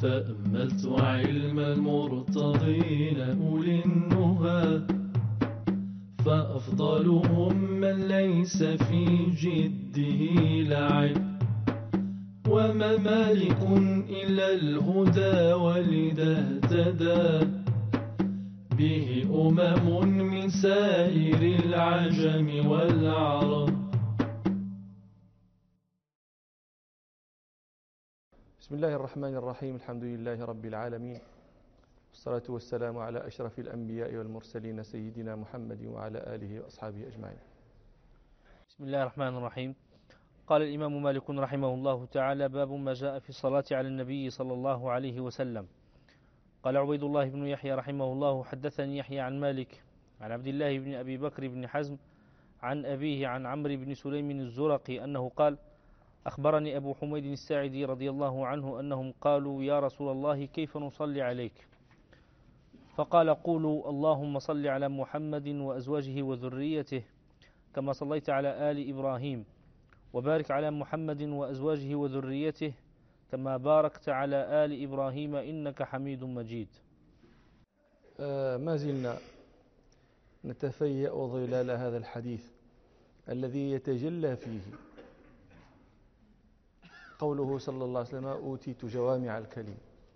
تأملت علم المرتضين أولي النهى، فأفضلهم من ليس في جده لعب، وما مالك إلا الهدى ولذا اهتدى به من سائر العجم والعرب. بسم الله الرحمن الرحيم. الحمد لله رب العالمين، والصلاة والسلام على أشرف الأنبياء والمرسلين سيدنا محمد وعلى آله وأصحابه أجمعين. بسم الله الرحمن الرحيم. قال الإمام مالك رحمه الله تعالى: باب ما جاء في الصلاة على النبي صلى الله عليه وسلم. قال عبيد الله بن يحيى رحمه الله: حدثني يحيى عن مالك عن عبد الله بن أبي بكر بن حزم عن أبيه عن عمرو بن سليم الزرقي أنه قال: أخبرني أبو حميد الساعدي رضي الله عنه أنهم قالوا: يا رسول الله، كيف نصلي عليك؟ فقال: قولوا: اللهم صل على محمد وأزواجه وذريته كما صليت على آل إبراهيم، وبارك على محمد وأزواجه وذريته كما باركت على آل إبراهيم إنك حميد مجيد. ما زلنا نتفيأ ظلال هذا الحديث الذي يتجلى فيه قوله صلى الله عليه وسلم: أوتيت جوامع الكلم.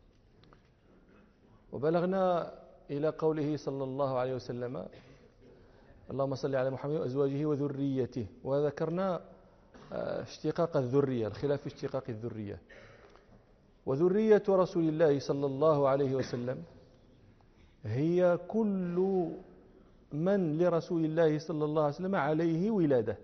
وبلغنا إلى قوله صلى الله عليه وسلم: اللهم صل على محمد وأزواجه وذريته. وذكرنا اشتقاق الذرية، الخلاف في اشتقاق الذرية. وذرية رسول الله صلى الله عليه وسلم هي كل من لرسول الله صلى الله عليه وسلم عليه ولادة،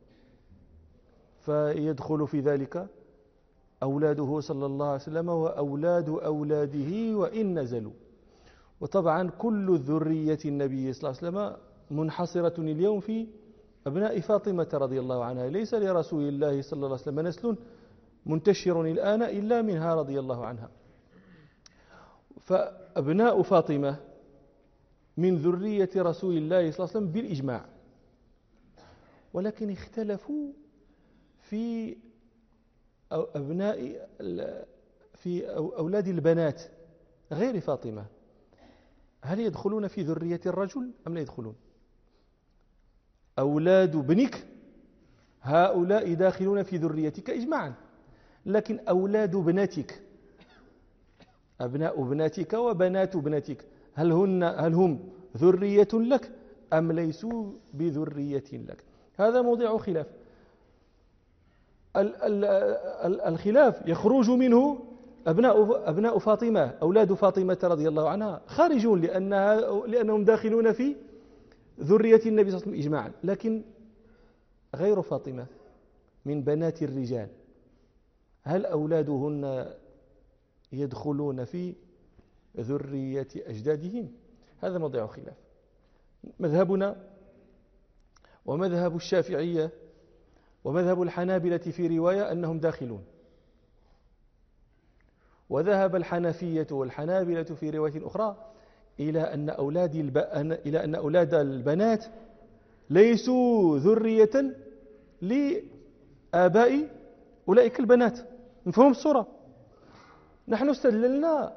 فيدخل في ذلك أولاده صلى الله عليه وسلم وأولاد أولاده وإن نزلوا. وطبعا كل ذرية النبي صلى الله عليه وسلم منحصرة اليوم في أبناء فاطمة رضي الله عنها، ليس لرسول الله صلى الله عليه وسلم نسل منتشر الآن إلا منها رضي الله عنها. فأبناء فاطمة من ذرية رسول الله صلى الله عليه وسلم بالإجماع، ولكن اختلفوا في أولاد البنات غير فاطمة، هل يدخلون في ذرية الرجل أم لا يدخلون؟ أولاد ابنك هؤلاء داخلون في ذريتك إجماعا، لكن أولاد ابنتك، أبناء ابنتك وبنات ابنتك، هل هم ذرية لك أم ليسوا بذرية لك؟ هذا موضع خلاف. الخلاف يخرج منه أبناء فاطمة، أولاد فاطمة رضي الله عنها خارجون لأنهم داخلون في ذرية النبي صلى الله عليه وسلم إجماعا، لكن غير فاطمة من بنات الرجال هل أولادهن يدخلون في ذرية أجدادهم؟ هذا موضع خلاف. مذهبنا ومذهب الشافعية ومذهب الحنابلة في رواية أنهم داخلون، وذهب الحنفية والحنابلة في رواية أخرى إلى أن أولاد البنات ليسوا ذرية لآباء أولئك البنات. نفهم الصورة؟ نحن استدللنا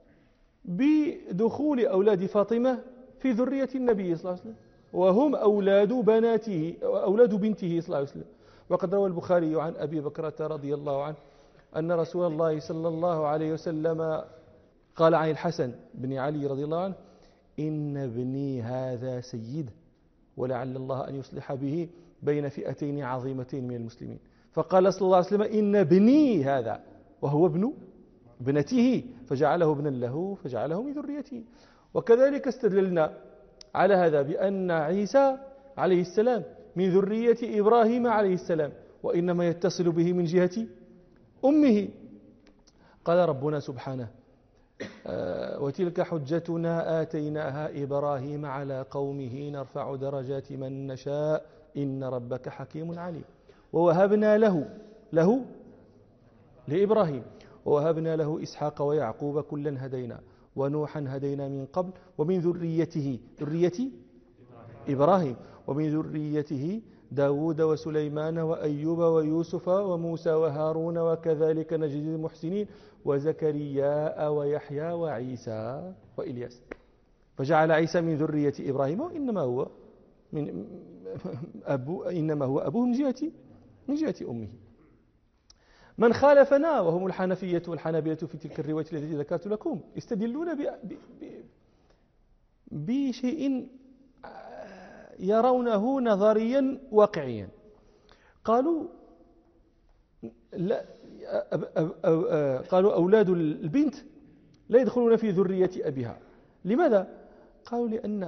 بدخول أولاد فاطمة في ذرية النبي صلى الله عليه وسلم، وهم أولاد بنته صلى الله عليه وسلم. وقد روى البخاري عن أبي بكرة رضي الله عنه أن رسول الله صلى الله عليه وسلم قال عن الحسن بن علي رضي الله عنه: إن ابني هذا سيد، ولعل الله أن يصلح به بين فئتين عظيمتين من المسلمين. فقال صلى الله عليه وسلم: إن ابني هذا، وهو ابن ابنته، فجعله ابنا له فجعله من ذريته. وكذلك استدللنا على هذا بأن عيسى عليه السلام من ذرية إبراهيم عليه السلام، وإنما يتصل به من جهة أمه. قال ربنا سبحانه: وتلك حجتنا آتيناها إبراهيم على قومه نرفع درجات من نشاء إن ربك حكيم عليم. ووهبنا له لإبراهيم ووهبنا له إسحاق ويعقوب كلا هدينا ونوحا هدينا من قبل ومن ذريته ذرية إبراهيم ومن ذريته داود وسليمان وأيوب ويوسف وموسى وهارون وكذلك نجزي المحسنين وزكريا ويحيى وعيسى وإلياس. فجعل عيسى من ذرية إبراهيم وإنما هو إنما هو أبوه من جهة أمه. من خالفنا وهم الحنفية والحنابلة في تلك الرواية التي ذكرت لكم يستدلون بشيء يرونه نظريا واقعيا. قالوا لا قالوا أولاد البنت لا يدخلون في ذرية أبيها. لماذا؟ قالوا لأن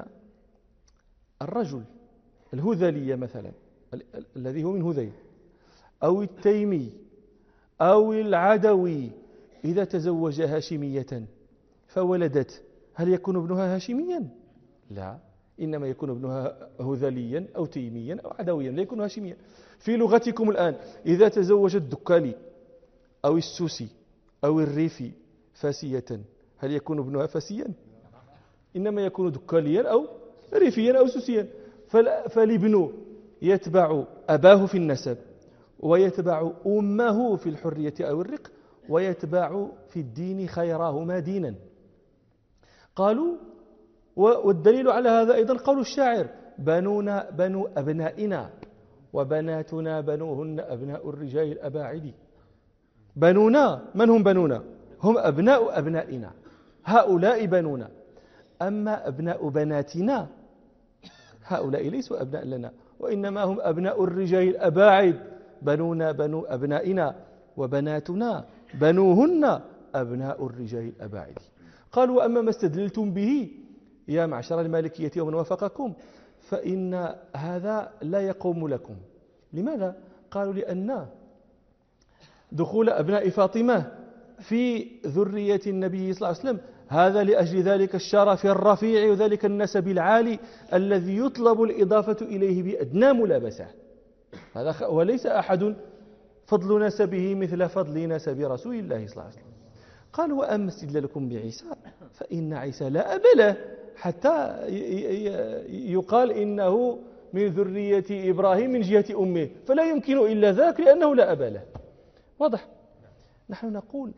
الرجل الهذلي مثلا الذي هو من هذيل أو التيمي أو العدوي إذا تزوج هاشمية فولدت، هل يكون ابنها هاشميا؟ لا، إنما يكون ابنها هذليا أو تيميا أو عدويا، لا يكون هاشميا. في لغتكم الآن إذا تزوج الدكالي أو السوسي أو الريفي فاسية، هل يكون ابنها فاسيا؟ إنما يكون دكاليا أو ريفيا أو سوسيا. فالابن يتبع أباه في النسب ويتبع أمه في الحرية أو الرق ويتبع في الدين خيرهما دينا. قالوا والدليل على هذا أيضا قول الشاعر: بنونا بنو أبنائنا وبناتنا بنوهن أبناء الرجال الأباعد. بنونا من هم بنونا؟ هم أبناء أبنائنا، هؤلاء بنونا. أما أبناء بناتنا هؤلاء ليسوا أبناء لنا، وإنما هم أبناء الرجال الأباعد. بنونا بنو أبنائنا وبناتنا بنوهن أبناء الرجال الأباعد. قالوا: وأما ما استدللتم به يا معشر المالكية ومن وافقكم فإن هذا لا يقوم لكم. لماذا؟ قالوا: لأن دخول أبناء فاطمة في ذرية النبي صلى الله عليه وسلم هذا لأجل ذلك الشرف الرفيع وذلك النسب العالي الذي يطلب الإضافة إليه بأدنى ملابسة. هذا وليس أحد فضل نسبه مثل فضل نسب رسول الله صلى الله عليه وسلم. قالوا: وأما استدلالكم بعيسى فإن عيسى لا أب له حتى يقال إنه من ذرية إبراهيم من جهة أمه، فلا يمكن إلا ذاك لأنه لا أب له. واضح؟ نحن نقول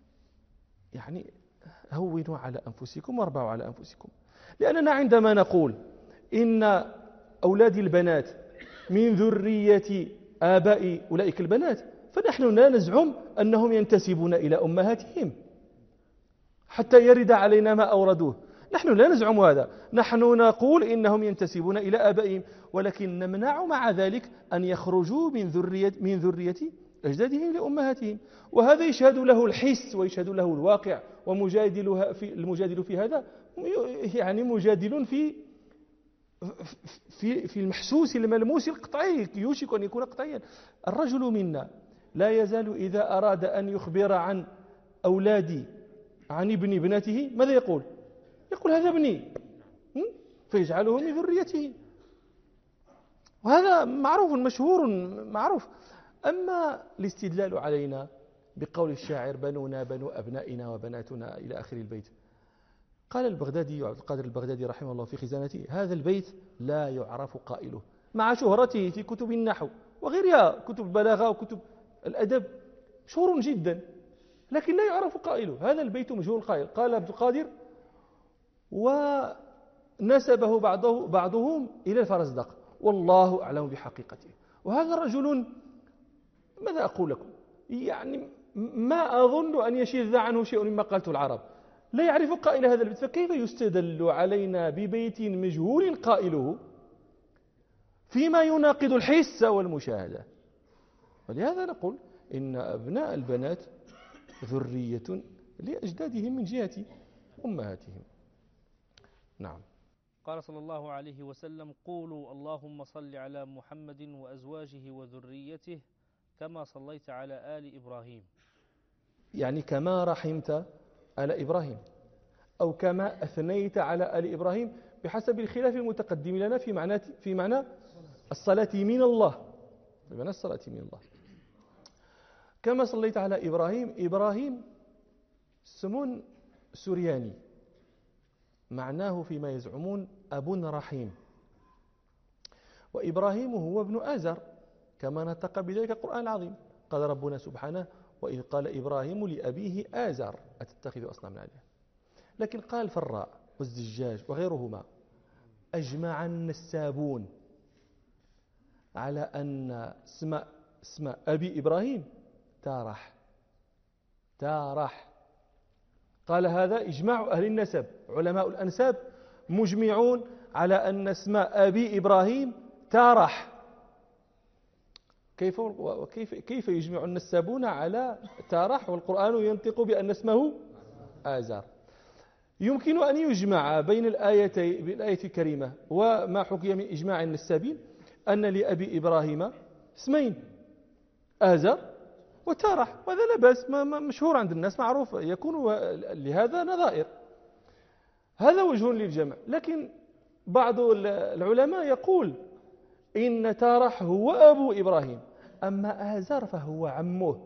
يعني هونوا على أنفسكم واربعوا على أنفسكم، لأننا عندما نقول إن أولاد البنات من ذرية آباء أولئك البنات فنحن لا نزعم أنهم ينتسبون إلى أمهاتهم حتى يرد علينا ما أوردوه. نحن لا نزعم هذا، نحن نقول إنهم ينتسبون إلى آبائهم، ولكن نمنع مع ذلك أن يخرجوا من ذرية أجدادهم لأمهاتهم. وهذا يشهد له الحس ويشهد له الواقع، المجادل في هذا يعني مجادل في المحسوس الملموس القطعي، يوشك أن يكون قطعيا. الرجل منا لا يزال إذا أراد أن يخبر عن أولادي عن ابن ابنته ماذا يقول؟ يقول: هذا ابني، فيجعله من ذريته. وهذا معروف مشهور معروف. أما الاستدلال علينا بقول الشاعر: بنونا بنو أبنائنا وبناتنا إلى آخر البيت، قال البغدادي عبد القادر البغدادي رحمه الله في خزانته: هذا البيت لا يعرف قائله، مع شهرته في كتب النحو وغيرها، كتب البلاغة وكتب الأدب مشهور جدا، لكن لا يعرف قائله. هذا البيت مجهول القائل. قال عبد القادر: ونسبه بعضهم إلى الفرزدق والله أعلم بحقيقته. وهذا رجل ماذا أقول لكم، يعني ما أظن أن يشذ عنه شيء مما قالته العرب، لا يعرف قائل هذا البيت، فكيف يستدل علينا ببيت مجهول قائله فيما يناقض الحس والمشاهدة؟ ولهذا نقول إن أبناء البنات ذرية لأجدادهم من جهة أمهاتهم. نعم. قال صلى الله عليه وسلم: قولوا اللهم صل على محمد وأزواجه وذريته كما صليت على آل إبراهيم، يعني كما رحمت على إبراهيم، أو كما أثنيت على آل إبراهيم، بحسب الخلاف المتقدم لنا في معنى الصلاة من الله، بمعنى الصلاة من الله. كما صليت على إبراهيم. إبراهيم اسم سرياني معناه فيما يزعمون أب رحيم، وإبراهيم هو ابن آزر كما نطق بذلك القرآن العظيم. قال ربنا سبحانه وإذ قال إبراهيم لأبيه آزر أتتخذ أصناما آلهة. لكن قال الفراء والزجاج وغيرهما أجمع النسابون على أن اسم أبي إبراهيم تارح. قال هذا إجماع أهل النسب، علماء الأنساب مجمعون على أن اسم أبي إبراهيم تارح. كيف يجمع النسابون على تارح والقرآن ينطق بأن اسمه آزر؟ يمكن أن يجمع بين الآية الكريمة وما حكي من إجماع النسابين أن لأبي إبراهيم اسمين، آزر وتارح، وهذا لا بأس، مشهور عند الناس، معروف، يكون لهذا نظائر. هذا وجه للجمع. لكن بعض العلماء يقول إن تارح هو أبو إبراهيم، أما آزر فهو عمه.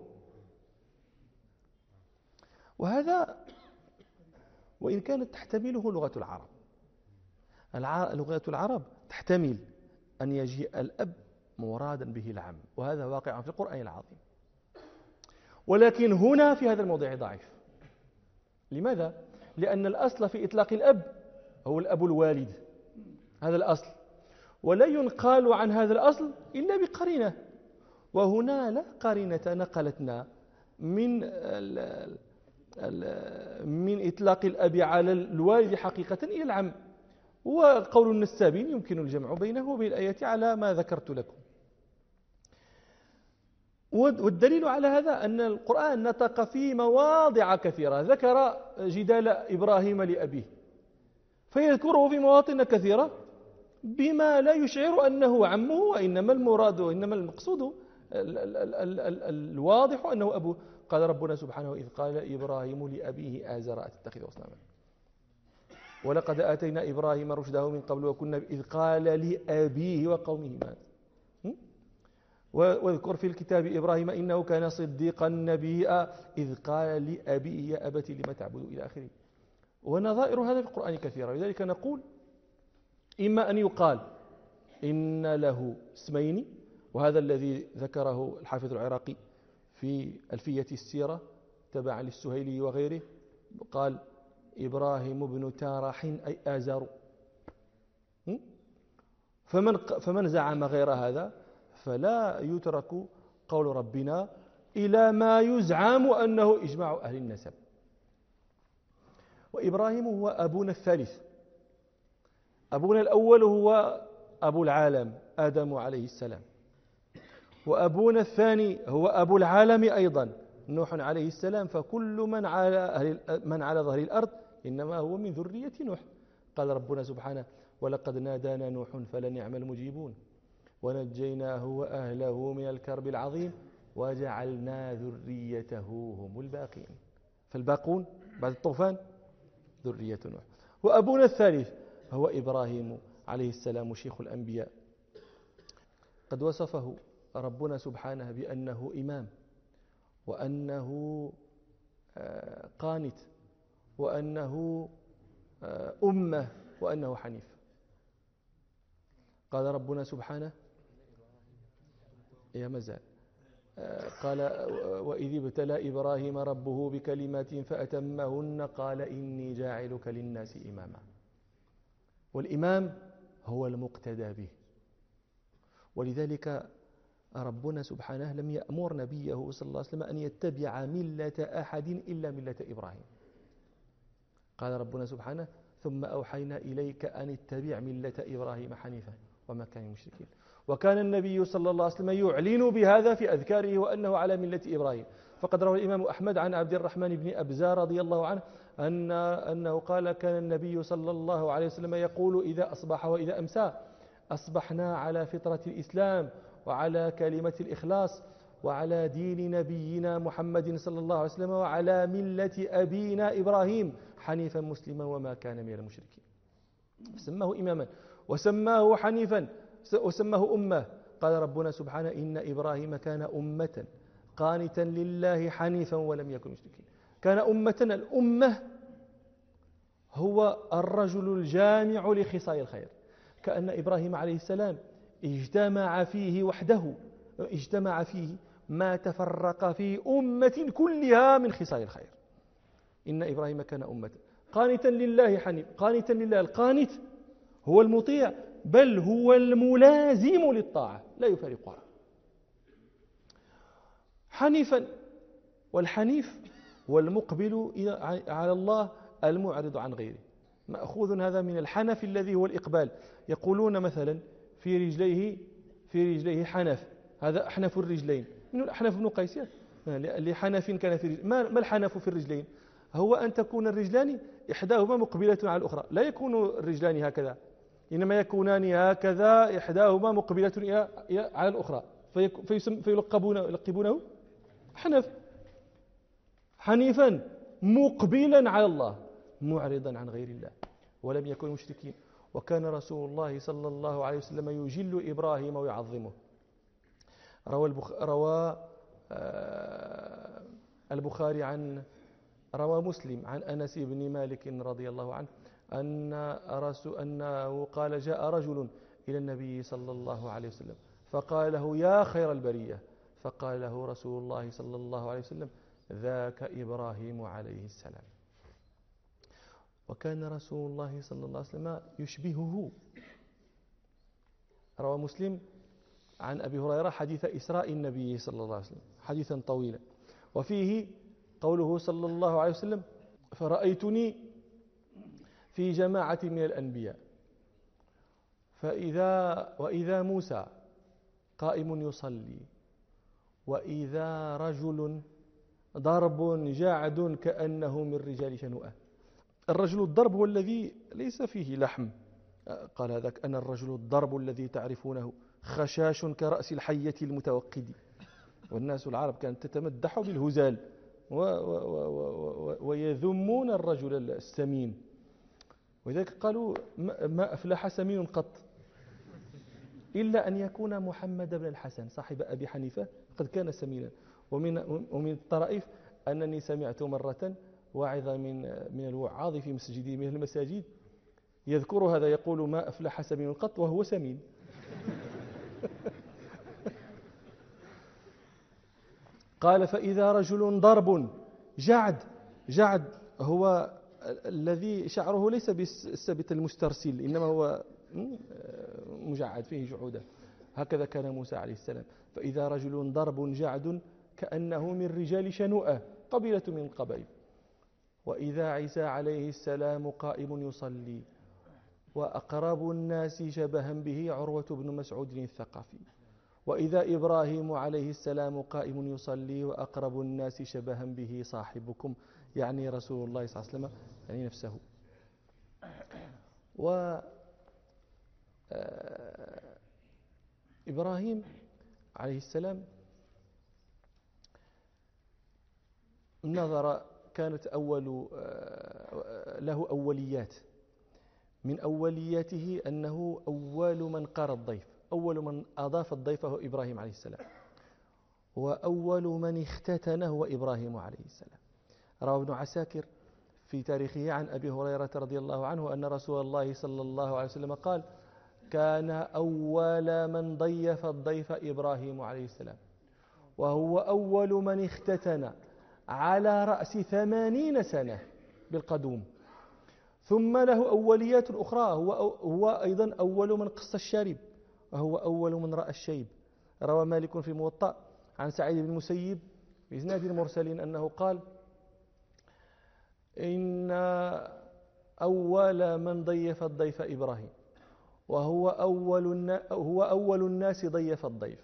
وهذا وإن كانت تحتمله لغة العرب، لغة العرب تحتمل أن يجيء الأب مرادا به العم، وهذا واقع في القرآن العظيم. ولكن هنا في هذا الموضع ضعيف. لماذا؟ لأن الأصل في إطلاق الأب هو الأب الوالد، هذا الأصل، ولا ينقال عن هذا الأصل إلا بقرينة، وهنا لا قرينة نقلتنا من إطلاق الأب على الوالد حقيقة إلى العم. وقول النسابين يمكن الجمع بينه وبين الآية على ما ذكرت لكم. والدليل على هذا أن القرآن نطق في مواضع كثيرة ذكر جدال إبراهيم لأبيه، فيذكره في مواطن كثيرة بما لا يشعر أنه عمه، وإنما المراد وإنما المقصود الواضح أنه أبوه. قال ربنا سبحانه إذ قال إبراهيم لأبيه آزر أتتخذ أصناما، ولقد آتينا إبراهيم رشده من قبل وكنا إذ قال لأبيه وقومه مات. واذكر في الكتاب إبراهيم إنه كان صديقا نبيا إذ قال لأبيه يا أبت لم تعبد إلى آخره. ونظائر هذا في القرآن كثيرة. لذلك نقول إما أن يقال إن له اسمين، وهذا الذي ذكره الحافظ العراقي في ألفية السيرة تبعا للسهيلي وغيره، قال إبراهيم بن تارح أي آزر. فمن زعم غير هذا فلا يترك قول ربنا إلى ما يزعم أنه إجماع أهل النسب. وإبراهيم هو أبونا الثالث. أبونا الأول هو أبو العالم آدم عليه السلام، وأبونا الثاني هو أبو العالم أيضا نوح عليه السلام. فكل من على ظهر الأرض إنما هو من ذرية نوح. قال ربنا سبحانه ولقد نادانا نوح فلنعم المجيبون ونجيناه وأهله من الكرب العظيم وجعلنا ذريته هم الباقين. فالباقون بعد الطوفان ذرية نوح. وأبونا الثالث هو إبراهيم عليه السلام شيخ الأنبياء. قد وصفه ربنا سبحانه بأنه إمام، وأنه قانت، وأنه أمة، وأنه حنيف. قال ربنا سبحانه يا مزال قال وإذ ابتلى إبراهيم ربه بكلمات فأتمهن قال إني جاعلك للناس إماما. والإمام هو المقتدى به. ولذلك ربنا سبحانه لم يأمر نبيه صلى الله عليه وسلم أن يتبع ملة أحد إلا ملة إبراهيم. قال ربنا سبحانه ثم أوحينا إليك أن اتبع ملة إبراهيم حنيفا وما كان من المشركين. وكان النبي صلى الله عليه وسلم يعلن بهذا في أذكاره وأنه على ملة إبراهيم. فقد روى الإمام أحمد عن عبد الرحمن بن أبزة رضي الله عنه أنه قال كان النبي صلى الله عليه وسلم يقول إذا أصبح وإذا أمسى أصبحنا على فطرة الإسلام وعلى كلمة الإخلاص وعلى دين نبينا محمد صلى الله عليه وسلم وعلى ملة أبينا إبراهيم حنيفا مسلما وما كان من المشركين. سماه إماما وسماه حنيفا وسماه أمة. قال ربنا سبحانه إن إبراهيم كان أمة قانتا لله حنيفا ولم يكن مشركين. كان أمة. الأمة هو الرجل الجامع لخصال الخير. كأن إبراهيم عليه السلام اجتمع فيه وحده، اجتمع فيه ما تفرق فيه أمة كلها من خصال الخير. إن إبراهيم كان أمة قانتا لله حنيف، قانتا لله. القانت هو المطيع، بل هو الملازم للطاعة لا يفارقها. حنيفا، والحنيف هو المقبل على الله المعرض عن غيره. مأخوذ هذا من الحنف الذي هو الإقبال. يقولون مثلا في رجليه حنف، هذا أحنف الرجلين. من الأحنف بن قيس لحنف كان في رجلين. ما الحنف في الرجلين؟ هو أن تكون الرجلان إحداهما مقبلة على الأخرى، لا يكون الرجلان هكذا، إنما يكونان هكذا إحداهما مقبلة على الأخرى، فيلقبونه حنف. حنيفا مقبلا على الله معرضا عن غير الله، ولم يكن مشركين. وكان رسول الله صلى الله عليه وسلم يجل إبراهيم ويعظمه. البخاري روى مسلم عن أنس بن مالك رضي الله عنه أنه قال: جاء رجل إلى النبي صلى الله عليه وسلم فقال له: يا خير البرية. فقال له رسول الله صلى الله عليه وسلم: ذاك إبراهيم عليه السلام. وكان رسول الله صلى الله عليه وسلم يشبهه. روى مسلم عن أبي هريرة حديث إسراء النبي صلى الله عليه وسلم، حديثا طويلا، وفيه قوله صلى الله عليه وسلم: فرأيتني في جماعة من الأنبياء وإذا موسى قائم يصلي، وإذا رجل ضرب جعد كأنه من رجال شنوءة. الرجل الضرب هو الذي ليس فيه لحم. قال هذاك: أنا الرجل الضرب الذي تعرفونه، خشاش كرأس الحية المتوقد. والناس العرب كانت تتمدح بالهزال ويذمون الرجل السمين، ولذلك قالوا: ما أفلح سمين قط إلا أن يكون محمد بن الحسن صاحب أبي حنيفة، قد كان سمينا. ومن الطرائف أنني سمعت مرة واعظا من الوعاظ في مسجد من المساجد يذكر هذا، يقول: ما أفلح سمين قط وهو سمين. قال: فإذا رجل ضرب جعد هو الذي شعره ليس بالسبت المسترسل، إنما هو مجعد فيه جعودة. هكذا كان موسى عليه السلام. فإذا رجل ضرب جعد كأنه من رجال شنوءة، قبيلة من القبائل. وإذا عيسى عليه السلام قائم يصلي، وأقرب الناس شبها به عروة بن مسعود الثقفي. وإذا إبراهيم عليه السلام قائم يصلي، وأقرب الناس شبها به صاحبكم، يعني رسول الله صلى الله عليه وسلم، يعني نفسه. إبراهيم عليه السلام كانت له أوليات. من أولياته أنه أول من قار الضيف، أول من أضاف الضيف هو إبراهيم عليه السلام، وأول من اختتن هو إبراهيم عليه السلام. روى ابن عساكر في تاريخه عن أبي هريرة رضي الله عنه أن رسول الله صلى الله عليه وسلم قال: كان أول من ضيف الضيف إبراهيم عليه السلام، وهو أول من اختتن على رأس 80 سنة بالقدوم. ثم له أوليات أخرى، هو أيضا أول من قص الشارب، وهو أول من رأى الشيب. روى مالك في الموطأ عن سعيد بن المسيب بإسناد المرسلين أنه قال: إن أول من ضيف الضيف إبراهيم، وهو أول الناس ضيف الضيف،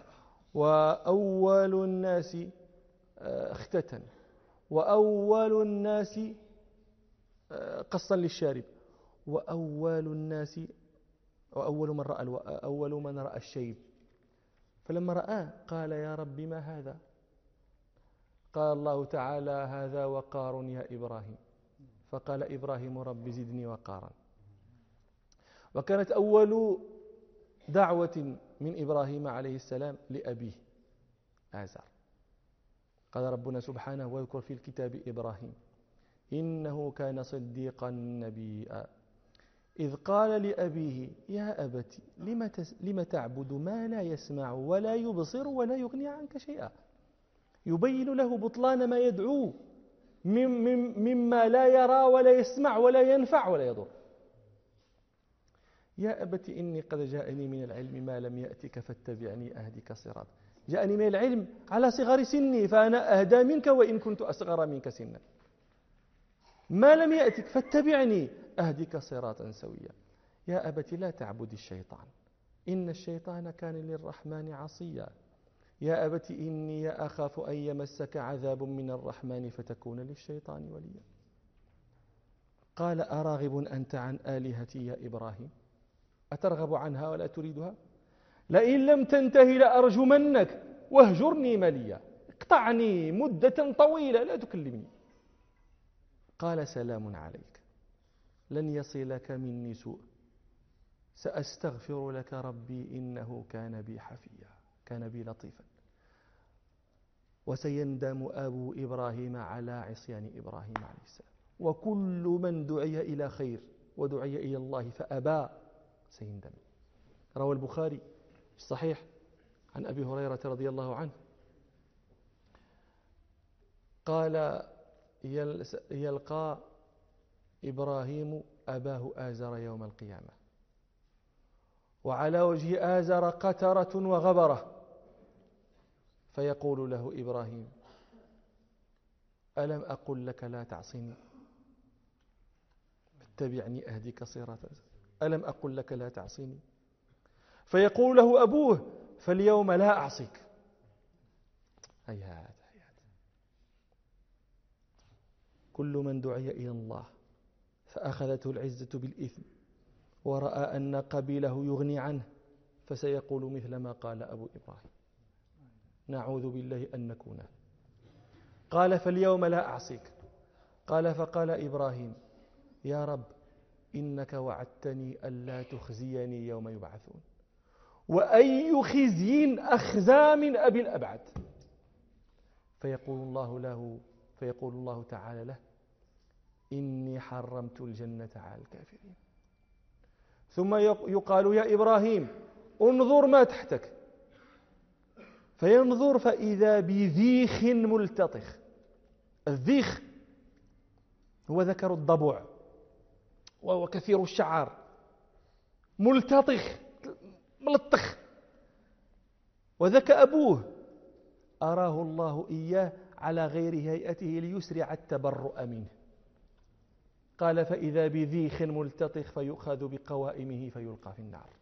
وأول الناس اختتن، وأول الناس قصا للشارب، وأول من رأى الشيب. فلما رآه قال: يا رب ما هذا؟ قال الله تعالى: هذا وقار يا إبراهيم. فقال إبراهيم: رب زدني وقارا. وكانت أول دعوة من إبراهيم عليه السلام لأبيه آزر. قال ربنا سبحانه: واذكر في الكتاب إبراهيم إنه كان صديقا نبيا إذ قال لأبيه يا أبت لم تعبد ما لا يسمع ولا يبصر ولا يغني عنك شيئا، يبين له بطلان ما يدعوه مما لا يرى ولا يسمع ولا ينفع ولا يضر. يا أبت إني قد جاءني من العلم ما لم يأتك فاتبعني أهدك صراط. جاءني من العلم على صغر سني، فأنا أهدى منك وإن كنت أصغر منك سنا. ما لم يأتك فاتبعني أهدك صراطا سويا. يا أبت لا تعبد الشيطان إن الشيطان كان للرحمن عصيا. يا أبت إني أخاف أن يمسك عذاب من الرحمن فتكون للشيطان وليا. قال أراغب أنت عن آلهتي يا إبراهيم؟ أترغب عنها ولا تريدها؟ لئن لم تنتهي لأرجمنك واهجرني مليا. اقطعني مدة طويلة لا تكلمني. قال سلام عليك، لن يصلك مني سوء، سأستغفر لك ربي إنه كان بي حفيا، كان بي لطيفا. وسيندم أبو إبراهيم على عصيان إبراهيم عليه السلام. وكل من دعي إلى خير ودعي إلى الله فأبى سيندم. روى البخاري الصحيح عن أبي هريرة رضي الله عنه قال يلقى إبراهيم أباه آزر يوم القيامة، وعلى وجه آزر قترة وغبرة، فيقول له إبراهيم ألم أقل لك لا تعصني؟ اتبعني أهدك صراطا. ألم أقل لك لا تعصني؟ فيقول له أبوه فاليوم لا أعصيك. هيهات هيهات. كل من دعي إلى الله فأخذته العزة بالإثم ورأى أن قبيله يغني عنه فسيقول مثل ما قال أبو إبراهيم، نعوذ بالله أن نكون. قال فاليوم لا أعصيك. قال فقال إبراهيم يا رب إنك وعدتني ألا تخزيني يوم يبعثون، وأي خزي أخزى من أبي الأبعد. فيقول الله تعالى له إني حرمت الجنة على الكافرين. ثم يقال يا إبراهيم انظر ما تحتك، فينظر فإذا بذيخ ملتطخ. الذيخ هو ذكر الضبع وهو كثير الشعر، ملتطخ ملطخ. وذاك أبوه أراه الله إياه على غير هيئته ليسرع التبرؤ منه. قال فإذا بذيخ ملتطخ فيؤخذ بقوائمه فيلقى في النار.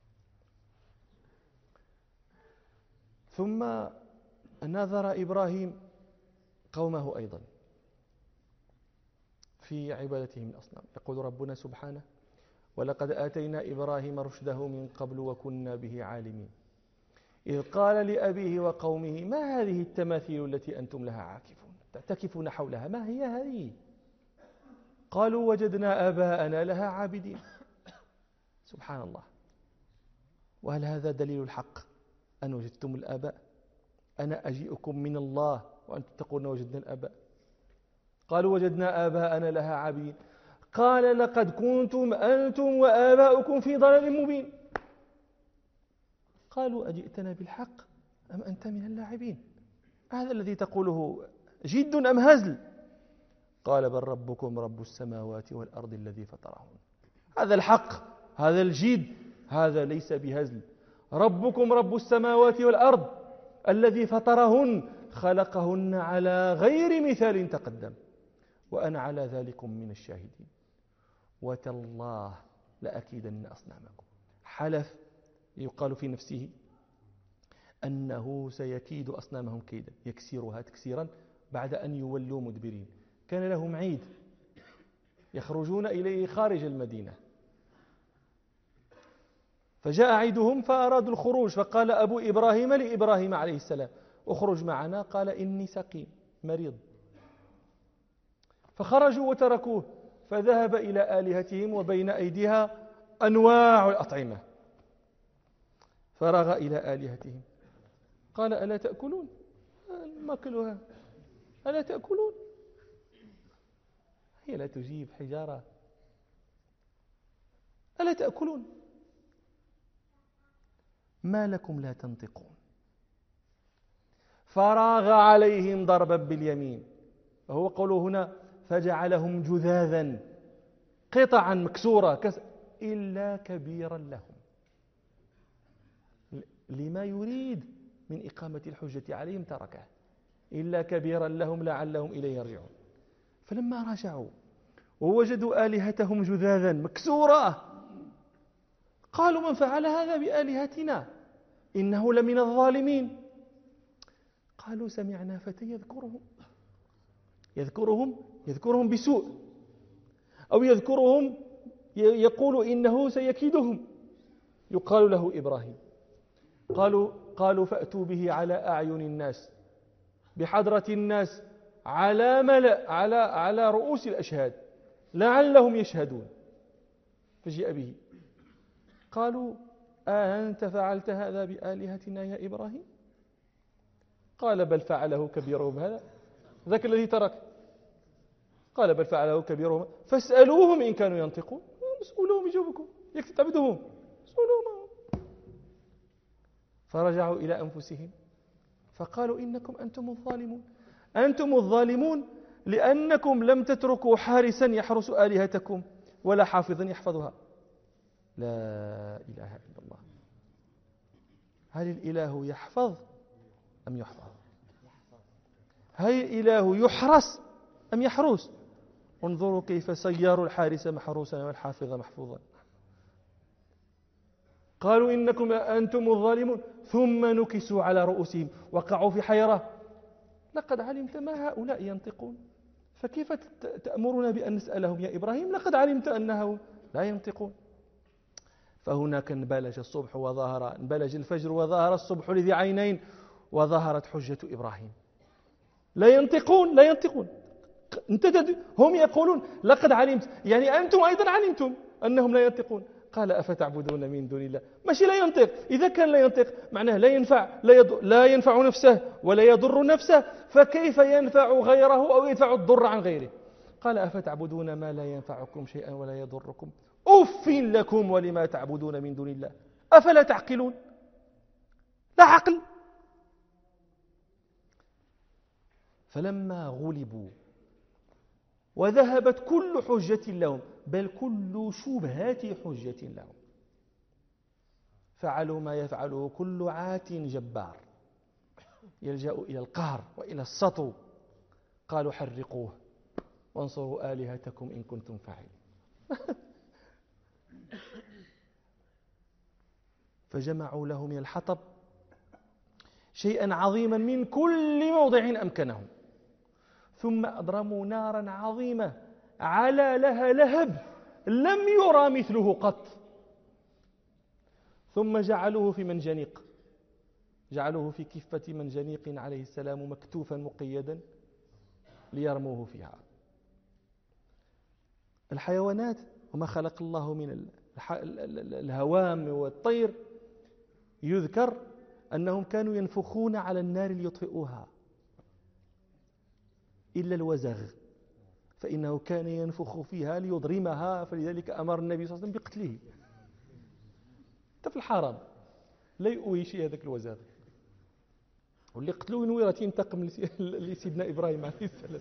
ثم نظر إبراهيم قومه أيضا في عبادتهم الأصنام. يقول ربنا سبحانه ولقد آتينا إبراهيم رشده من قبل وكنا به عالمين إذ قال لأبيه وقومه ما هذه التماثيل التي أنتم لها عاكفون تعتكفون حولها، ما هي هذه؟ قالوا وجدنا آباءنا لها عابدين. سبحان الله. وهل هذا دليل الحق أن وجدتم الآباء؟ أنا أجيئكم من الله وأنتم تقولون وجدنا الآباء. قالوا وجدنا آباءنا لها عابدين. قال لقد كنتم أنتم وآباؤكم في ضلال مبين. قالوا أجئتنا بالحق أم أنت من اللاعبين؟ هذا الذي تقوله جد أم هزل؟ قال بل ربكم رب السماوات والأرض الذي فطرهن. هذا الحق، هذا الجد، هذا ليس بهزل. ربكم رب السماوات والأرض الذي فطرهن خلقهن على غير مثال تقدم وأنا على ذلكم من الشاهدين وتالله لأكيدن أصنامكم. حلف يقال في نفسه أنه سيكيد أصنامهم كيدا يكسرها تكسيرا بعد أن يولوا مدبرين. كان لهم عيد يخرجون إليه خارج المدينة، فجاء عيدهم فأرادوا الخروج، فقال أبو إبراهيم لإبراهيم عليه السلام اخرج معنا. قال إني سقيم مريض. فخرجوا وتركوه فذهب إلى آلهتهم وبين أيديها أنواع الأطعمة، فرغ إلى آلهتهم قال ألا تأكلون؟ ماكلها ألا تأكلون؟ هي لا تجيب حجارة. ألا تأكلون؟ ما لكم لا تنطقون؟ فراغ عليهم ضربا باليمين، وهو قوله هنا فجعلهم جذاذا قطعا مكسورة إلا كبيرا لهم، لما يريد من إقامة الحجة عليهم تركه، إلا كبيرا لهم لعلهم إليه يرجعون. فلما رجعوا ووجدوا آلهتهم جذاذا مكسورة قالوا من فعل هذا بآلهتنا إنه لمن الظالمين. قالوا سمعنا فتى يذكرهم بسوء، أو يذكرهم يقول إنه سيكيدهم، يقال له إبراهيم. قالوا فأتوا به على أعين الناس بحضرة الناس على رؤوس الأشهاد لعلهم يشهدون. فجاء به قالوا أنت فعلت هذا بآلهتنا يا إبراهيم؟ قال بل فعله كبيرهم هذا، ذاك الذي ترك. قال بل فعله كبيرهم فاسألوهم إن كانوا ينطقون. اسألوهم يجاوبكم، يكفي تعبدوهم، اسألوهم. فرجعوا إلى أنفسهم فقالوا إنكم أنتم الظالمون لأنكم لم تتركوا حارسا يحرس آلهتكم ولا حافظا يحفظها. لا إله إلا الله. هل الإله يحفظ أم يحفظ؟ هل الإله يحرس أم يحروس؟ انظروا كيف سيروا الحارس محروسا والحافظ محفوظا. قالوا إنكم أنتم الظالمون ثم نكسوا على رؤوسهم وقعوا في حيرة. لقد علمت ما هؤلاء ينطقون، فكيف تأمرنا بأن نسألهم يا إبراهيم؟ لقد علمت أنهم لا ينطقون. فهناك انبلج الفجر وظهر الصبح لذي عينين وظهرت حجة إبراهيم. لا ينطقون. هم يقولون لقد علمت، يعني أنتم أيضا علمتم أنهم لا ينطقون. قال أفتعبدون من دون الله؟ ماشي لا ينطق، إذا كان لا ينطق معناه لا ينفع نفسه ولا يضر نفسه، فكيف ينفع غيره أو يدفع الضر عن غيره؟ قال أفتعبدون ما لا ينفعكم شيئا ولا يضركم أف لكم ولما تعبدون من دون الله أفلا تعقلون؟ لا عقل. فلما غلبوا وذهبت كل حجة لهم، بل كل شبهات حجة لهم، فعلوا ما يفعله كل عات جبار يلجأ إلى القهر وإلى السطو. قالوا حرقوه وانصروا آلهتكم إن كنتم فاعلين. فجمعوا له من الحطب شيئا عظيما من كل موضع أمكنهم، ثم أضرموا نارا عظيمة على لها لهب لم يرى مثله قط، ثم جعلوه في كفة منجنيق عليه السلام مكتوفا مقيدا ليرموه فيها. الحيوانات وما خلق الله من الهوام والطير يذكر أنهم كانوا ينفخون على النار ليطفئوها إلا الوزغ، فإنه كان ينفخ فيها ليضرمها، فلذلك أمر النبي صلى الله عليه وسلم بقتله. حتى في الحرم لا يؤوي شيء هذاك الوزغ، واللي قتلوه نويرة ينتقم لسيدنا إبراهيم عليه السلام.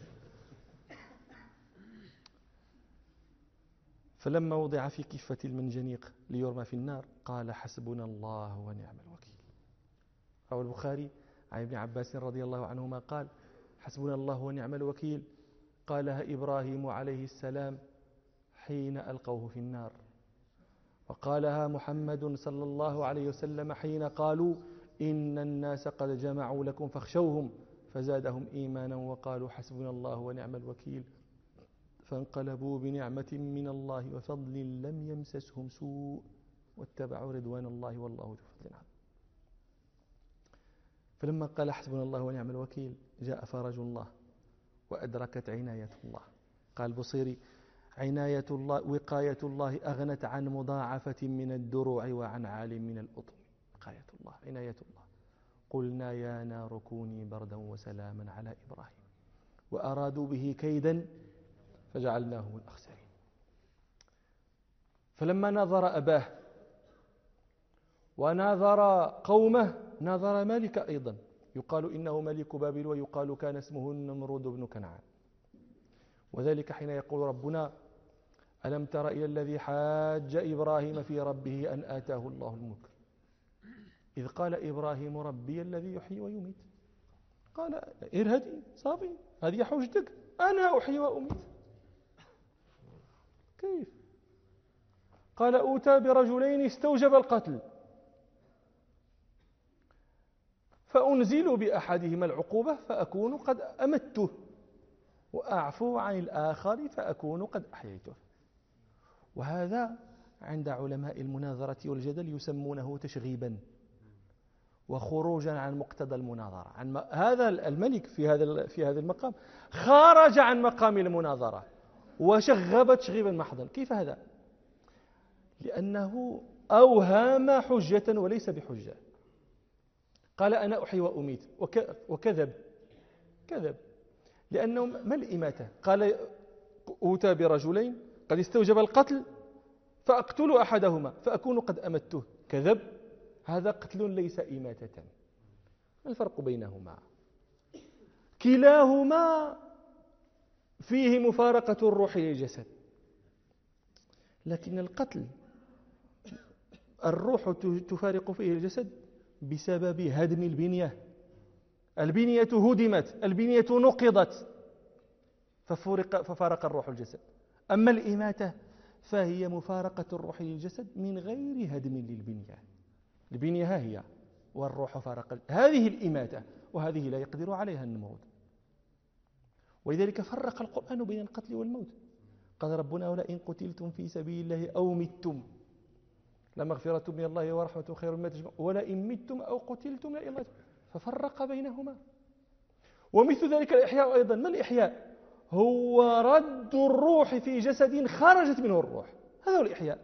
فلما وضع في كفة المنجنيق ليرمى في النار قال حسبنا الله ونعم الوكيل. روى البخاري عن ابن عباس رضي الله عنهما قال حسبنا الله ونعم الوكيل قالها إبراهيم عليه السلام حين ألقوه في النار، وقالها محمد صلى الله عليه وسلم حين قالوا إن الناس قد جمعوا لكم فاخشوهم فزادهم إيمانا وقالوا حسبنا الله ونعم الوكيل، فانقلبوا بنعمة من الله وفضل لم يمسسهم سوء واتبعوا رضوان الله والله ذو فضل عظيم. فلما قال حسبنا الله ونعم الوكيل جاء فرج الله وأدركت عناية الله. قال البصيري عناية الله وقاية الله أغنت عن مضاعفة من الدروع وعن عال من الأطم. وقاية الله عناية الله. قلنا يا نار كوني بردا وسلاما على إبراهيم وأرادوا به كيدا فجعلناه من الأخسرين. فلما ناظر أباه وناظر قومه ناظر مالك أيضا، يقال إنه ملك بابل ويقال كان اسمه النمرود بن كنعان. وذلك حين يقول ربنا: ألم تر إلى الذي حاج إبراهيم في ربه أن آتاه الله الملك إذ قال إبراهيم ربي الذي يحيي ويميت. قال: إرهدي صافي، هذه حجتك، أنا أحيي وأميت. كيف؟ قال: أوتى برجلين استوجب القتل، فأنزل بأحدهما العقوبة فأكون قد أمته، وأعفو عن الآخر فأكون قد أحييته. وهذا عند علماء المناظرة والجدل يسمونه تشغيبا وخروجا عن مقتضى المناظرة. هذا الملك في هذا المقام خرج عن مقام المناظرة وشغب تشغيبا محضا. كيف هذا؟ لأنه أوهم حجة وليس بحجة. قال: أنا أحيي وأميت، وكذب. كذب، لأنه ما الإماتة؟ قال: أوتى برجلين قد استوجب القتل فأقتل أحدهما فأكون قد أمته. كذب، هذا قتل ليس إماتة. ما الفرق بينهما؟ كلاهما فيه مفارقة الروح للجسد، لكن القتل الروح تفارق فيه الجسد بسبب هدم البنية. البنية هدمت، البنية نقضت، ففارق الروح الجسد. أما الإماتة فهي مفارقة الروح للجسد من غير هدم للبنية. البنية ها هي والروح فارق. هذه الإماتة، وهذه لا يقدر عليها النمرود. ولذلك فرق القرآن بين القتل والموت. قال ربنا: ولئن قتلتم في سبيل الله أو متم لمغفرة من الله ورحمة خير مما تجمعون ولئن متم أو قتلتم لإلى الله. ففرق بينهما. ومثل ذلك الإحياء أيضا. ما الإحياء؟ هو رد الروح في جسد خرجت منه الروح، هذا هو الإحياء.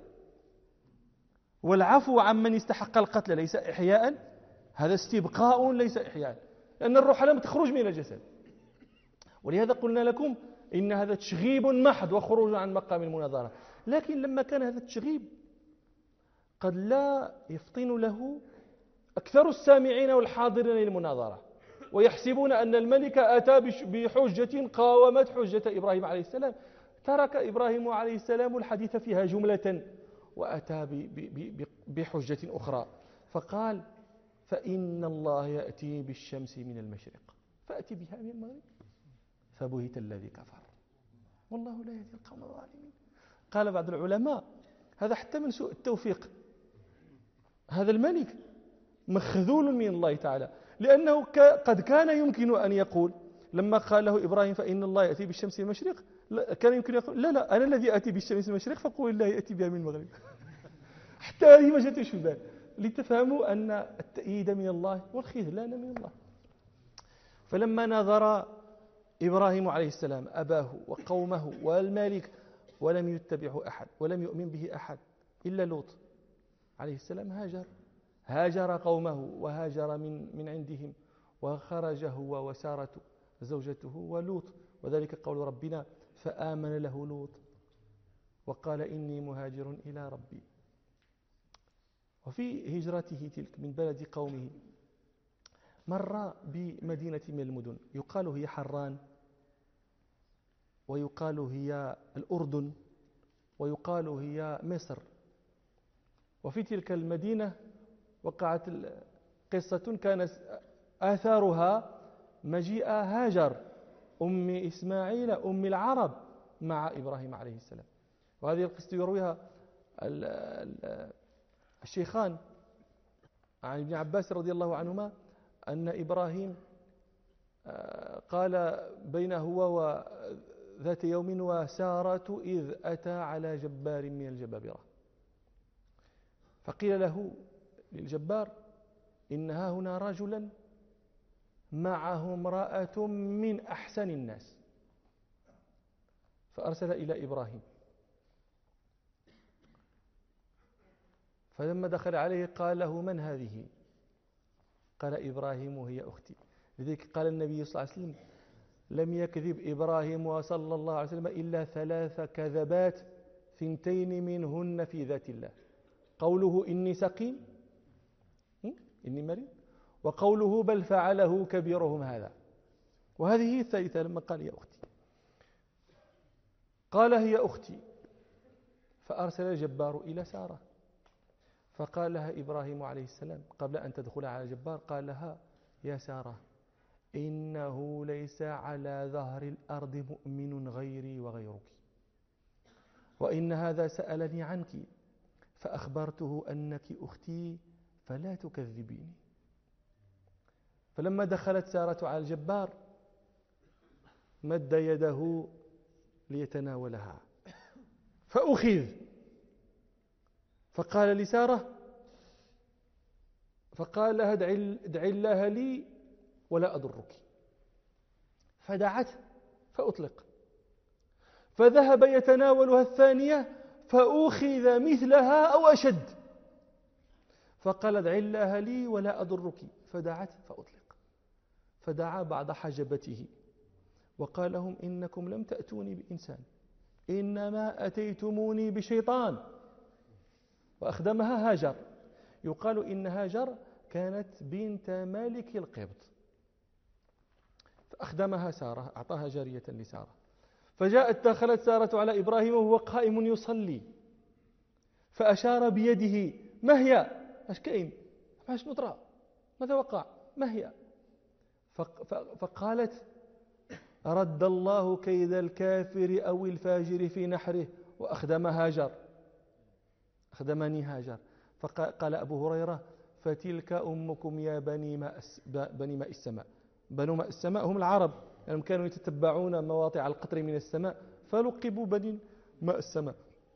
والعفو عمن استحق القتل ليس إحياء، هذا استبقاء ليس إحياء، لأن الروح لم تخرج من الجسد. ولهذا قلنا لكم إن هذا تشغيب محض وخروج عن مقام المناظرة. لكن لما كان هذا التشغيب قد لا يفطن له أكثر السامعين والحاضرين للمناظرة، ويحسبون أن الملك أتى بحجة قاومت حجة إبراهيم عليه السلام. ترك إبراهيم عليه السلام الحديث فيها جملة وأتى بحجة أخرى، فقال: فإن الله يأتي بالشمس من المشرق فأتي بها من المغرب فبهت الذي كفر والله لا يهدي القوم الظالمين. قال بعض العلماء: هذا حتى من سوء التوفيق. هذا الملك مخذول من الله تعالى، لأنه قد كان يمكن أن يقول لما قال له إبراهيم فإن الله يأتي بالشمس من المشرق، كان يمكن أن يقول: لا أنا الذي أتي بالشمس من المشرق فقول الله يأتي بها من المغرب. حتى هذه ما جاتش في البال، لتفهموا أن التأييد من الله والخذلان من الله. فلما نظر إبراهيم عليه السلام أباه وقومه والملك ولم يتبعه أحد ولم يؤمن به أحد إلا لوط عليه السلام، هاجر قومه وهاجر من عندهم، وخرج هو وسارة زوجته ولوط. وذلك قول ربنا: فآمن له لوط وقال إني مهاجر إلى ربي. وفي هجرته تلك من بلد قومه مر بمدينة من المدن يقال هي حران، ويقال هي الأردن، ويقال هي مصر. وفي تلك المدينة وقعت قصة كان آثارها مجيء هاجر أم إسماعيل أم العرب مع إبراهيم عليه السلام. وهذه القصة يرويها الشيخان عن ابن عباس رضي الله عنهما أن إبراهيم قال بين هو وذات يوم وسارة إذ أتى على جبار من الجبابرة، فقيل له للجبار: إنها هنا رجلا معه امرأة من أحسن الناس. فأرسل إلى إبراهيم، فلما دخل عليه قال له: من هذه؟ قال: إبراهيم هي أختي. لذلك قال النبي صلى الله عليه وسلم: لم يكذب إبراهيم صلى الله عليه وسلم إلا 3 كذبات ثنتين منهن في ذات الله، قوله إني سقيم، إني مريض، وقوله بل فعله كبيرهم هذا. وهذه هي الثالثة لما قال يا أختي، قال هي أختي، فأرسل الجبار إلى سارة فقال لها إبراهيم عليه السلام قبل أن تدخل على الجبار، قال لها يا سارة إنه ليس على ظهر الأرض مؤمن غيري وغيرك، وإن هذا سألني عنك فأخبرته أنك أختي فلا تكذبيني. فلما دخلت سارة على الجبار مد يده ليتناولها فأخذ، فقال لسارة، فقال لها ادعي الله لي ولا أضرك، فدعته فأطلق، فذهب يتناولها الثانية فأخذ مثلها أو أشد، فقال ادعي الله لي ولا أضرك، فدعته فأطلق، فدعا بعض حجبته وقال لهم إنكم لم تأتوني بإنسان، إنما أتيتموني بشيطان. وأخدمها هاجر، يقال إن هاجر كانت بنت مالك القبط، فأخدمها سارة، أعطاها جارية لسارة، فجاءت دخلت سارة على إبراهيم وهو قائم يصلي، فأشار بيده ما هي؟ اش كاين؟ اش نطرى؟ ماذا وقع؟ ما هي؟ فقالت رد الله كيد الكافر أو الفاجر في نحره وأخدم هاجر، أخدمني هاجر. فقال أبو هريرة فتلك أمكم يا بني ماء السماء. بنو ماء السماء هم العرب، لأنهم كانوا يتتبعون مواطع القطر من السماء فلقبوا بني ماء السماء.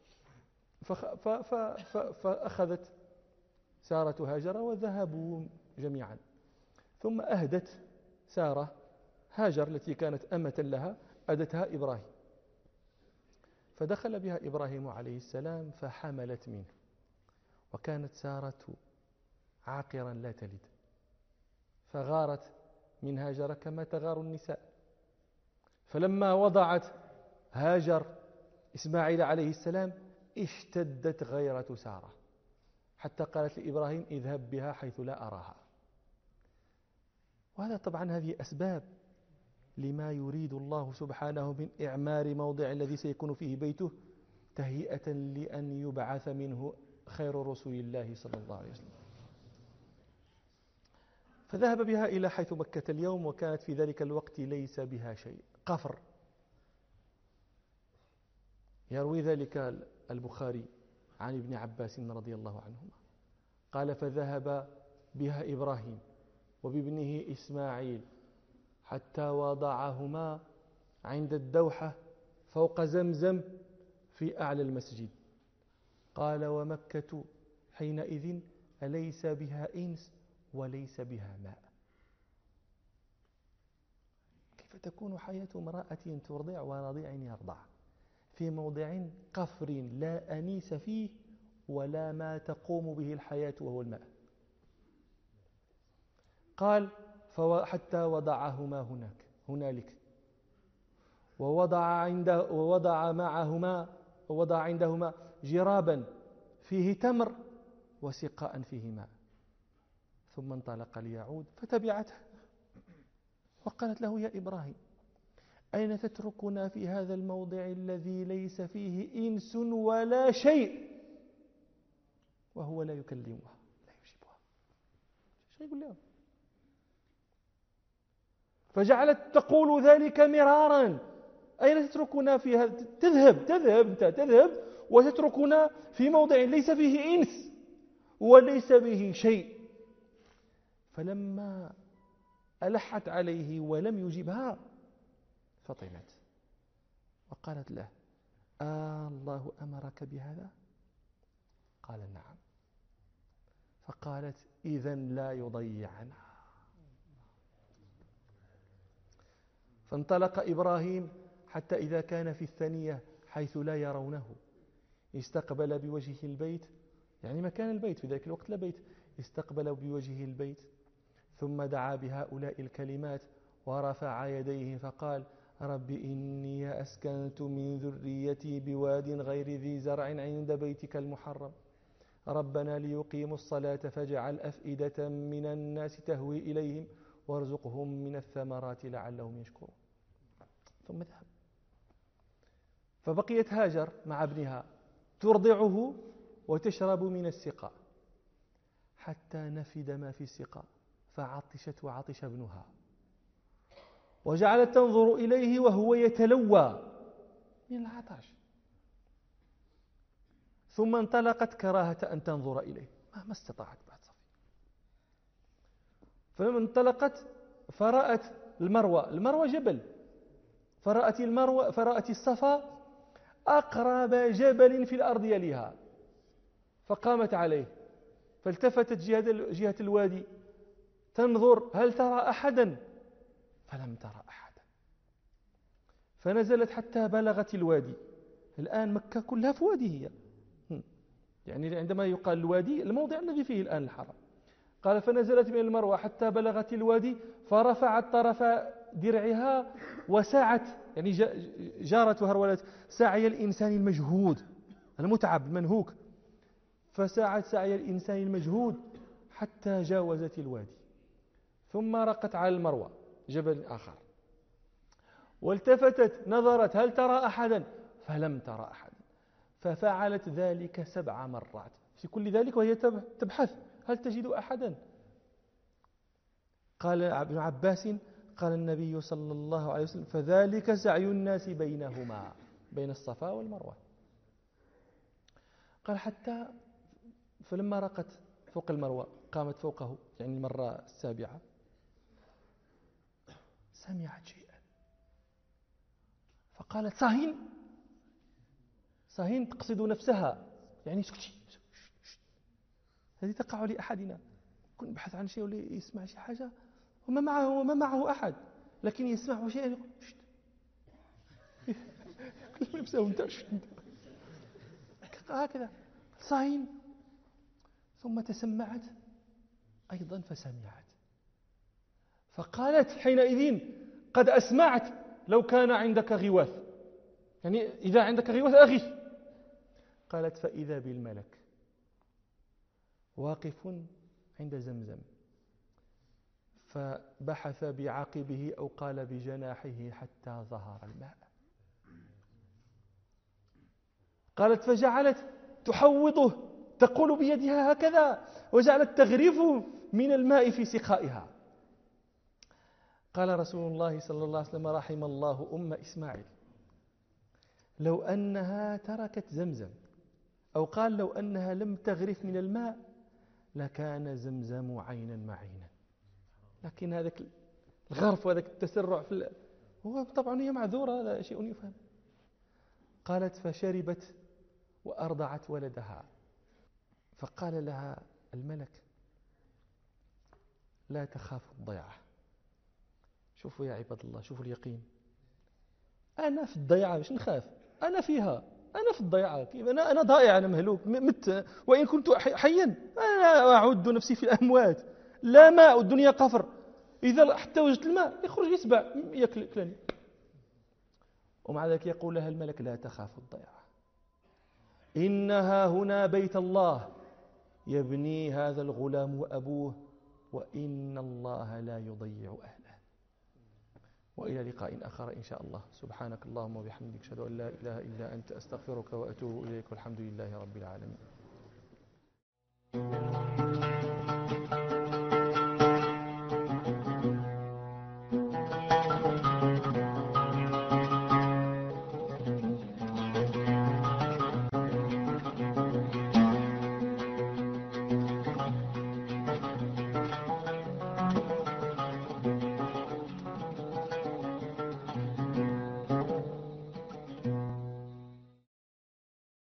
فأخذت سارة هاجر وذهبوا جميعا، ثم أهدت سارة هاجر التي كانت أمة لها، أدتها إبراهيم، فدخل بها إبراهيم عليه السلام فحملت منه، وكانت سارة عاقرا لا تلد، فغارت من هاجر كما تغار النساء. فلما وضعت هاجر إسماعيل عليه السلام اشتدت غيرة سارة حتى قالت لإبراهيم اذهب بها حيث لا أراها. وهذا طبعا هذه أسباب لما يريد الله سبحانه من إعمار موضع الذي سيكون فيه بيته تهيئة لأن يبعث منه خير رسول الله صلى الله عليه وسلم. فذهب بها إلى حيث مكة اليوم، وكانت في ذلك الوقت ليس بها شيء، قفر. يروي ذلك البخاري عن ابن عباس رضي الله عنهما قال فذهب بها إبراهيم وبابنه إسماعيل حتى وضعهما عند الدوحة فوق زمزم في أعلى المسجد. قال ومكة حينئذ أليس بها إنس وليس بها ماء. كيف تكون حياة امرأة ترضع ورضيع يرضع في موضع قفر لا أنيس فيه ولا ما تقوم به الحياة وهو الماء؟ قال حتى وضعهما هنالك ووضع عندهما جرابا فيه تمر وسقاء فيه ماء، ثم انطلق ليعود فتبعته وقالت له يا إبراهيم أين تتركنا في هذا الموضع الذي ليس فيه إنس ولا شيء؟ وهو لا يكلمها لا يجيبها، شو يقول لهم؟ فجعلت تقول ذلك مرارا أين تتركنا في هذا؟ تذهب وتتركنا في موضع ليس فيه إنس وليس به شيء. فلما ألحت عليه ولم يجبها فطنت وقالت له الله أمرك بهذا؟ قال نعم. فقالت إذن لا يضيعنا. فانطلق إبراهيم حتى إذا كان في الثانية حيث لا يرونه استقبل بوجهه البيت، يعني مكان البيت في ذلك الوقت لا بيت، استقبل بوجهه البيت ثم دعا بهؤلاء الكلمات ورفع يديه فقال رب إني أسكنت من ذريتي بواد غير ذي زرع عند بيتك المحرم ربنا ليقيموا الصلاة فاجعل أفئدة من الناس تهوي إليهم وارزقهم من الثمرات لعلهم يشكرون. ثم ذهب. فبقيت هاجر مع ابنها ترضعه وتشرب من السقاء حتى نفد ما في السقاء فعطشت وعطش ابنها وجعلت تنظر إليه وهو يتلوى من العطش ثم انطلقت كراهة أن تنظر إليه ما استطاعت بعد صفي. فلما انطلقت فرأت المروة جبل فرأت الصفا أقرب جبل في الأرض يليها فقامت عليه فالتفتت جهة الوادي تنظر هل ترى أحدا فلم ترى أحدا فنزلت حتى بلغت الوادي. الآن مكة كلها في وادي هي يعني عندما يقال الوادي الموضع الذي فيه الآن الحرم. قال فنزلت من المروة حتى بلغت الوادي فرفعت طرف درعها وسعت يعني جارت وهرولت سعي الإنسان المجهود المتعب المنهوك فسعت سعي الإنسان المجهود حتى جاوزت الوادي ثم رقت على المروة جبل آخر والتفتت نظرت هل ترى أحدا فلم ترى أحدا ففعلت ذلك 7 مرات في كل ذلك وهي تبحث هل تجد أحدا. قال ابن عباس قال النبي صلى الله عليه وسلم فذلك سعي الناس بينهما بين الصفا والمروة. قال حتى فلما رقت فوق المروة قامت فوقه يعني المرة 7 سمعت شيئا فقالت صاهين تقصد نفسها يعني اسكتي هذه تقع لأحدنا كن يبحث عن شيء ولا يسمع شيء حاجة وما معه أحد لكن يسمع شيء يقول شت كل نفسه انتشت هكذا صاهين ثم تسمعت أيضا فسمعت فقالت حينئذ قد أسمعت لو كان عندك غواث يعني إذا عندك غواث أغث. قالت فإذا بالملك واقف عند زمزم فبحث بعقبه أو قال بجناحه حتى ظهر الماء. قالت فجعلت تحوطه تقول بيدها هكذا وجعلت تغرف من الماء في سقائها. قال رسول الله صلى الله عليه وسلم رحم الله أم إسماعيل لو أنها تركت زمزم أو قال لو أنها لم تغرف من الماء لكان زمزم عينا معينا لكن هذاك الغرف وهذاك التسرع هو طبعا هي معذورة هذا شيء يفهم. قالت فشربت وأرضعت ولدها فقال لها الملك لا تخاف الضيعة. شوفوا يا عباد الله شوفوا اليقين أنا في الضيعة مش نخاف أنا فيها أنا في الضيعة كيف أنا ضائع أنا مهلوك مت وإن كنت حيا أنا أعد نفسي في الأموات لا ماء الدنيا قفر إذا حتى وجدت الماء يخرج يسبع يأكلني. ومع ذلك يقول لها الملك لا تخاف الضيعة إنها هنا بيت الله يبني هذا الغلام وأبوه وإن الله لا يضيع أهله. وإلى لقاء آخر إن شاء الله. سبحانك اللهم وبحمدك أشهد أن لا إله إلا أنت أستغفرك وأتوب إليك والحمد لله رب العالمين.